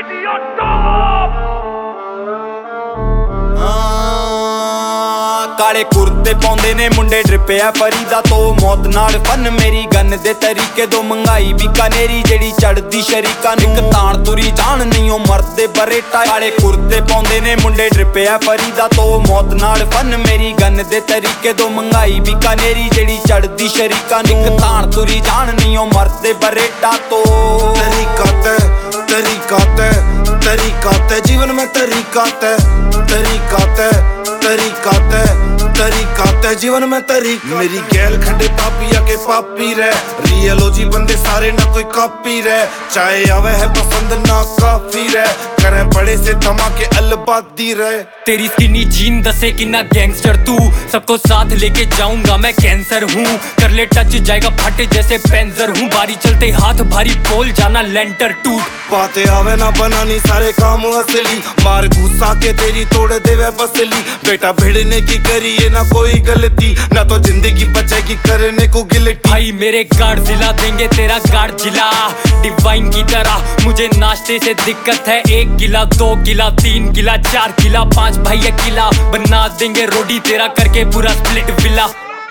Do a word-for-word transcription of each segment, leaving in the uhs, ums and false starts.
काले कुर्ते पाउंदे ने मुंडे ड्रिपिया फरीदा तो मौत नाल फन मेरी गन दे तरीके दो मंगाई बीकानेरी जेड़ी चढ़दी शरीका निक ताण तुरी जान नहीं ओ मरदे बरेटा काले कुर्ते पाउंदे ने मुंडे ड्रिपिया फरीदा तो मौत नाल फन मेरी गन दे तरीके दो मंगाई बीकानेरी जेड़ी चढ़दी शरीका निक ताण तुरी जान नहीं ओ मरदे बरेटा तो तरीका ते तरीका ते तरीका ते जीवन में तरीका ते तरीका ते तरीका ते तरीका ते जीवन में तरीक मेरी गैल खंडे पापिया के पापी रे रियलोजी बंदे सारे ना कोई कॉपी रे चाहे आवे है पसंद ना काफी रे करे बड़े से धमाके अलबादी रे तेरी स्किनी जीन दसे कि ना गैंगस्टर तू सबको साथ लेके जाऊंगा मैं कैंसर हूँ कर ले टच जाएगा फटे जैसे पेंजर हूँ बारी चलते हाथ भारी बोल जाना लेंटर टूट बातें आवे ना बनानी सारे काम असली मार घुसा के तेरी तोड़ देवे बसली बेटा भिड़ने की करिए ना कोई गलती ना तो जिंदगी बचेगी करने को गिल्टी भाई मेरे गार्ड जिला देंगे तेरा गार्ड जिला डिवाइन की तरह मुझे नाश्ते से दिक्कत है एक गिला दो गिला तीन गिला चार गिला पांच भाई अकेला बना देंगे रोटी तेरा करके पूरा स्प्लिट विला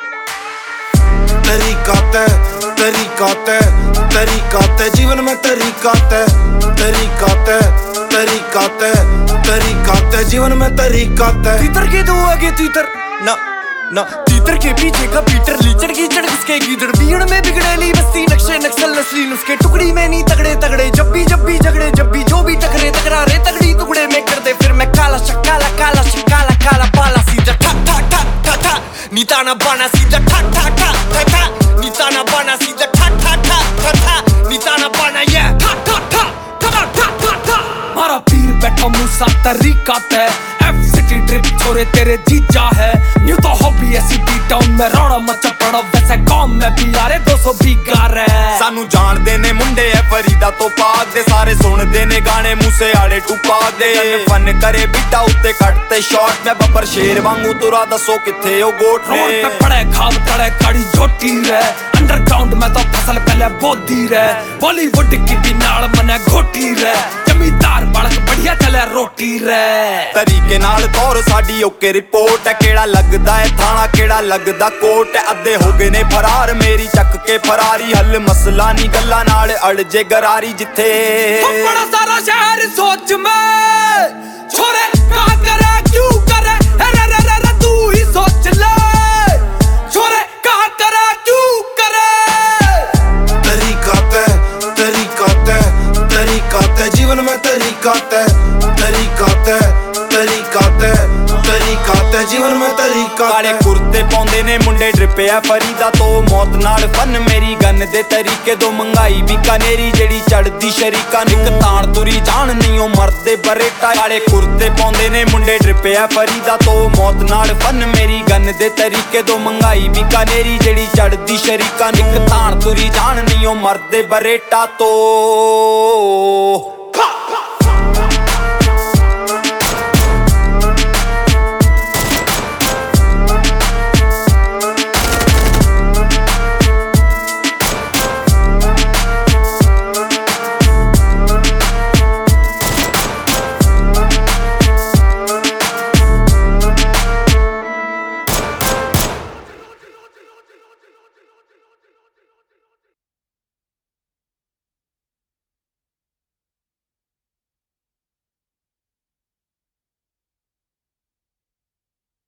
तरीका ते तरीका ते तरीका ते जीवन में तरीका ते तरीका ते तरीका ते तरीका ते जीवन में तरीका ते तीतर के दो आगे तीतर ना ना तीतर के पीछे का पीटर लीचड़ कीचड़ किसके गीदड़ बीड़ में बिगड़ेली बस्ती नक्शे नक्सल नस्ली नुस्खे टुकड़ी में नहीं तगड़े तगड़े जब भी जब भी झगड़े जब भी जो भी टकरे टकरा रे तगड़ी टुकड़े में कर दे फिर मैं काला शकाला काला शकाला काला पाला सीधा ठक ठक ठक ठक ठक नीताना बाना सीधा ठक ठक ठक ठक ठक नीताना बाना सीधा ठक ठक ठक ठक ठक नीताना बाना ये ठक ठक ठक ठक ठक ठक ठक मारा पीर बैठा मूसा तरीका ते एफ सिटी ट्रिप छोरे तेरे जीजा है न्यू तो हॉबी ऐसी बी टाउन में रौड़ा मचा पड़ा वैसे गांव में भी यारे दो सौ बीघा रे सानू जानदे ने मुंडे है फरीदा तो पाक दे सारे सुनदे ने गाने मूसे आड़े टूपा दे फन करे बिटा उत्ते कटते शॉट में बबर शेर वांगू तुरा दसो किथे ओ गोट ने रोड पे पड़े खाब तड़े कड़ी जोटी रे अंडरग्राउंड में तो फसल पहले बोदी रे बॉलीवुड की भी नाल मने घोटी रे जमींदार बड़क बढ़िया चले रोटी रे तरीके नाल तौर साडी ओके रिपोर्ट है केड़ा लगदा है थाना केड़ा लगदा कोट है अद्धे हो गए ने फरार मेरी चक के फरारी हल मसला नहीं गल्ला नाल अड़ जे गरारी जिथे बड़ा सारा शहर सोच में छोरे कहां करे क्यों करे रे रे रे रे तू ही सोच ले छोरे कहां करे क्यों करे तरीका ते तरीका ते तरीका ते जीवन में तरीका ते तरीका ते तरीका ते तरीका ते जीवन में तरीका काले कुर्ते पाउंदे ने मुंडे ड्रिपिया फरीदा तो मौत नाल फन मेरी गन दे तरीके दो मंगाई बीकानेरी जेड़ी चढ़दी शरीका निक ताण तुरी जान नहीं ओ मरदे बरेटा काले कुर्ते पाउंदे ने मुंडे ड्रिपिया फरीदा तो मौत नाल फन मेरी गन दे तरीके दो मंगाई बीकानेरी जेड़ी चढ़दी शरीका निक ताण तुरी जान नहीं ओ मरदे बरेटा तो